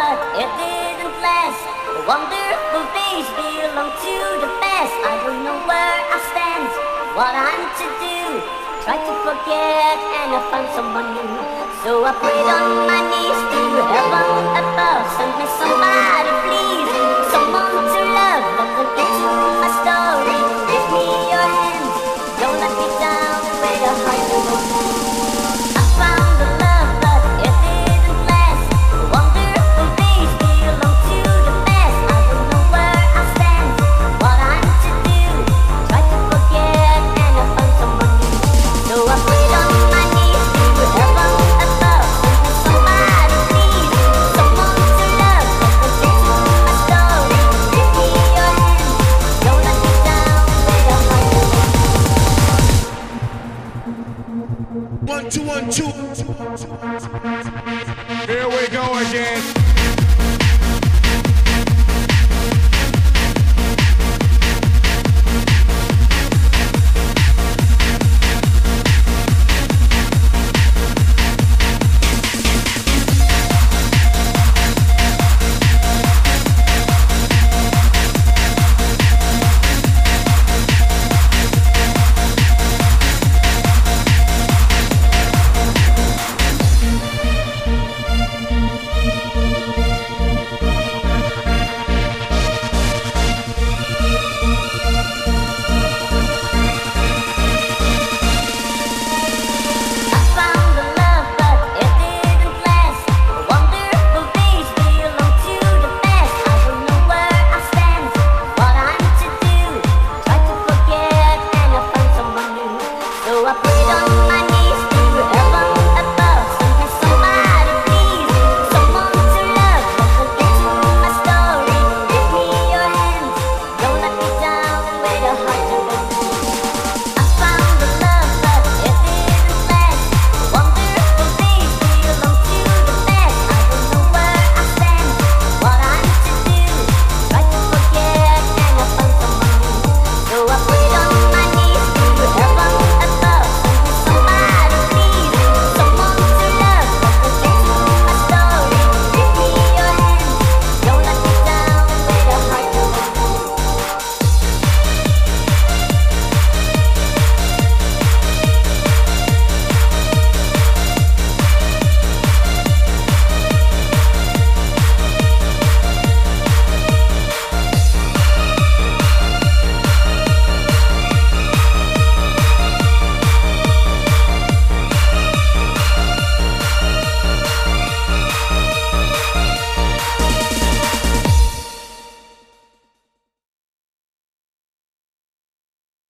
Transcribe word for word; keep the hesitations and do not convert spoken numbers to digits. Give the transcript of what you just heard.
but it didn't last. The wonderful days belong to the past. I don't know where I stand, what I'm to do. Try to forget and I found someone new. So I prayed on my knees to heaven above. Send me somebody please, someone to love. Let them into my story. Give me your hands, don't let me down with a heart to go. I found the love but it didn't last. The wonderful days belong to the past. I don't know where I stand, what I'm to do. Try to forget and I found someone new. So I prayed on my knees to heaven above. Send me somebody please, someone to love. Let them into my story. Give me your hands, don't let me down with a heart to go. One, two, one, two. Here we go again.